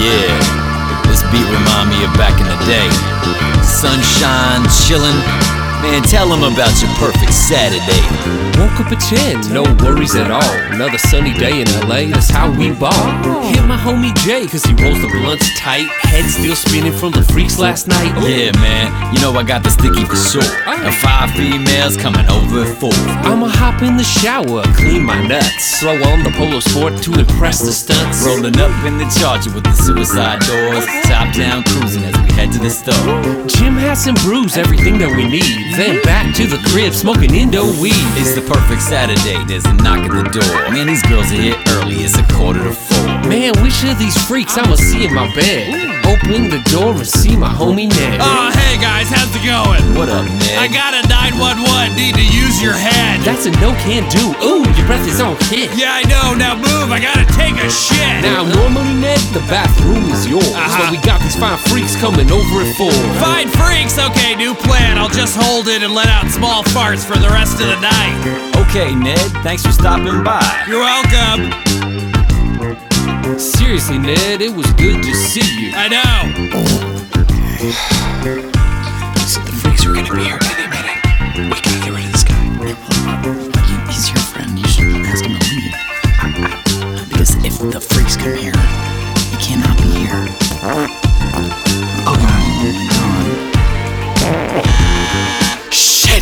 Yeah, this beat remind me of back in the day. Sunshine, chillin'. Man, tell them about your perfect Saturday. Woke up at 10, no worries at all. Another sunny day in LA, that's how we ball. Hit my homie Jay, cause he rolls the blunts tight. Head still spinning from the freaks last night. Yeah, man, you know I got the sticky for sure. And 5 females coming over at 4. I'ma hop in the shower, clean my nuts. Throw on the Polo Sport to impress the stunts. Rolling up in the Charger with the suicide doors. Top down cruising as we head to the store. Jim has some brews, everything that we need. Then back to the crib, smoking Indo weed. It's the perfect Saturday, there's a knock at the door. Man, these girls are here early, it's 3:45. Man, which of these freaks I'ma see in my bed? Open the door and see my homie Ned. Hey guys, how's it going? What up, Ned? I got a 911, need to use your head. That's a no can do. Ooh, your breath is on hit. Yeah, I know, now move, I gotta take a shit. Now, normally, Ned, the bathroom is yours. But we got these fine freaks coming over at 4. Fine freaks, okay, new plan. I'll just hold it and let out small farts for the rest of the night. Okay, Ned, thanks for stopping by. You're welcome. Seriously, Ned, it was good to see you. I know. The freaks are gonna be here any minute. We gotta get rid of this guy. He's your friend. You should ask him to leave. Because if the freaks come here, he cannot be here. Oh my god. Shit!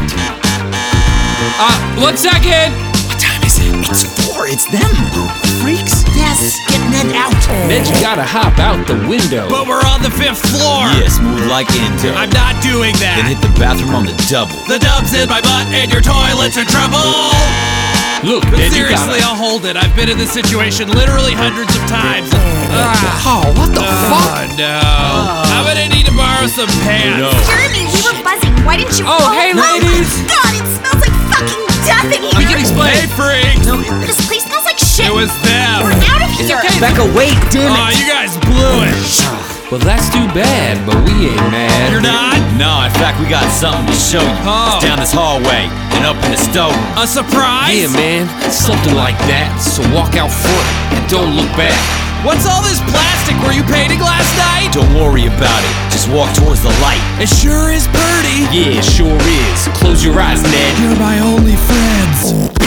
1 second! What time is it? It's 4. It's them. Freaks? Yes. Get Ned out. Ned, you gotta hop out the window. But we're on the 5th floor. Yeah, smooth like Intel. I'm not doing Then that. hit the bathroom on the double. The dub's in my butt and your toilet's in trouble. Look, But Ned, you seriously, gotta... I'll hold it. I've been in this situation literally hundreds of times. Oh, what the fuck? Oh no. I'm gonna need to borrow some pants. Jeremy, we were buzzing. Why didn't you? Oh, hey, ladies. God, it smells like fucking death in here. We can explain. Hey, freaks! This place smells like shit. It was them. We're out of here. Becca, wait, damn Oh, you guys blew it. Well, that's too bad, but we ain't mad. You're not? No, in fact, we got something to show you. Oh. It's down this hallway and up in the stove. A surprise? Yeah, man, something like that. So walk out front and don't look back. What's all this plastic? Were you painting last night? Don't worry about it, just walk towards the light. It sure is pretty. Yeah, it sure is. Close your eyes, Ned. You're my only friends.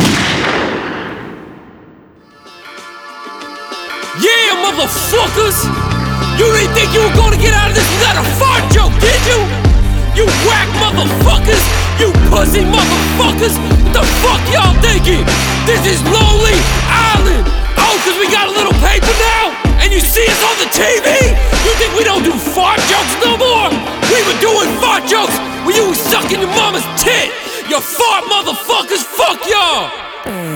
Yeah, motherfuckers! You didn't think you were gonna get out of this without a fart joke, did you? You whack motherfuckers! You pussy motherfuckers! What the fuck y'all thinking? This is Lonely Island! Oh, cause we got a little paper now? And you see us on the TV? You think we don't do fart jokes no more? We were doing fart jokes when you was sucking your mama's tit! You fart motherfuckers, fuck y'all!